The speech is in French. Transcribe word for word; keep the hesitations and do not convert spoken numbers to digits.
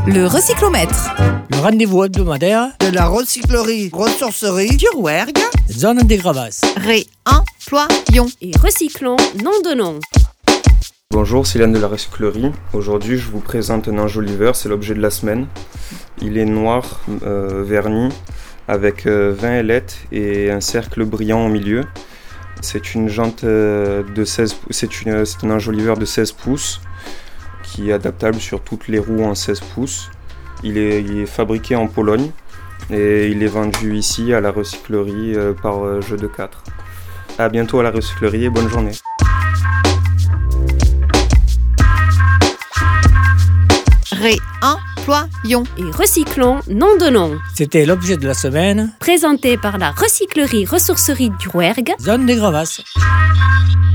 Le recyclomètre. Le rendez-vous hebdomadaire de la recyclerie ressourcerie du Rouergue, zone des Gravasses. Réemployons et recyclons, nom de nom. Bonjour, c'est Yann de la recyclerie. Aujourd'hui, je vous présente un enjoliveur, c'est l'objet de la semaine. Il est noir, euh, verni, avec euh, vingt ailettes et un cercle brillant au milieu. C'est une jante euh, de seize pouces, c'est, une, c'est un enjoliveur de seize pouces qui est adaptable sur toutes les roues en seize pouces. Il est, il est fabriqué en Pologne et il est vendu ici à la recyclerie euh, par euh, jeu de quatre. A bientôt à la recyclerie et bonne journée. Réemployons et recyclons, nom de nom. C'était l'objet de la semaine, Présenté par la recyclerie ressourcerie du Rouergue, zone des Gravasses.